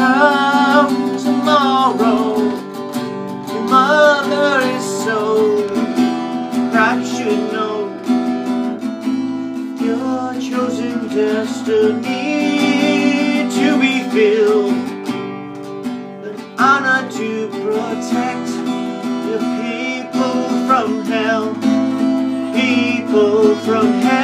come tomorrow. Your mother is so that should know your chosen destiny to be filled, an honor to protect the people from hell, people from hell.